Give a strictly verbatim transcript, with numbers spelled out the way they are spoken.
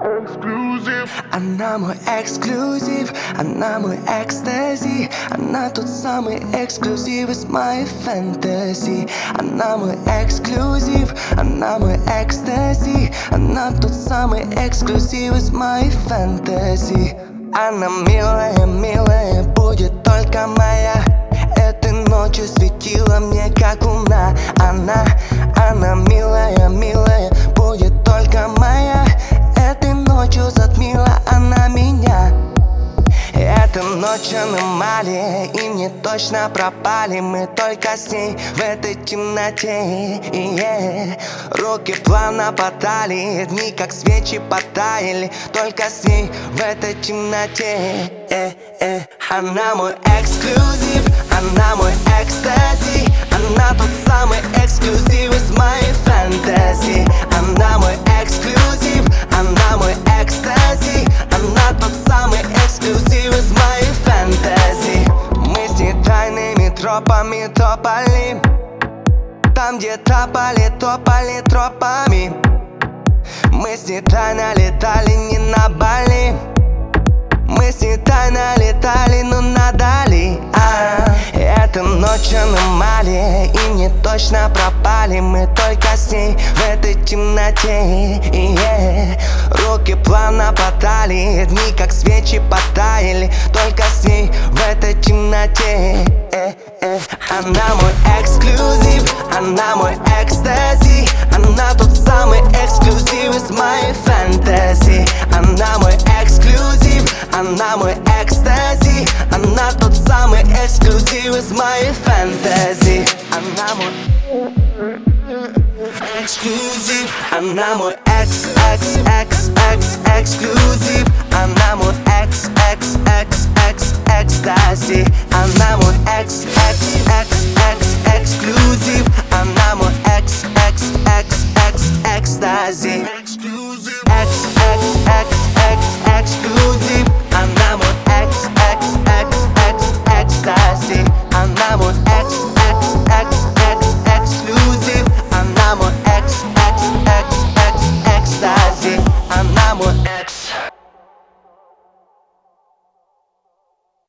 Она мой эксклюзив, она мой экстази. Она тот самый эксклюзив из моей фэнтези. Она мой эксклюзив, она мой экстази. Она тот самый эксклюзив из моей фэнтези. Она милая, милая, будет только моя. Этой ночью светила мне как луна. Она, она милая, милая, будет только моя. Этой ночью затмила она меня. Эта ночь аномалия, и мне точно пропали. Мы только с ней в этой темноте, yeah. Руки плавно по талии, дни как свечи потаяли. Только с ней в этой темноте, э, э. Она мой эксклюзив, она мой экстази. Она тот самый эксклюзив из моей фэнтези. Она мой эксклюзив, она мой экстази. Она тот самый эксклюзив из моей фэнтези. Мы с ней тайными тропами топали. Там, где топали, топали тропами. Мы с ней тайно летали, не на Бали. Мы с ней тайно летали, но на Дали. а, Эта ночь аномалия, и мне точно пропали. Мы только с ней в этой темноте, yeah. Руки плавно по талии, дни как свечи потаяли. Только с ней в этой темноте, э, э. Она мой эксклюзив, она мой экстази. Она тот самый эксклюзив из моей фэнтези. Она мой эксклюзив, она мой экстази. Она тот самый эксклюзив из моей фэнтези. Она мой эксклюзив, она мой экс, экс, экс, экс, эксклюзив. Она мой экс, экс, экс, экс, экстази. Она мой экс, экс,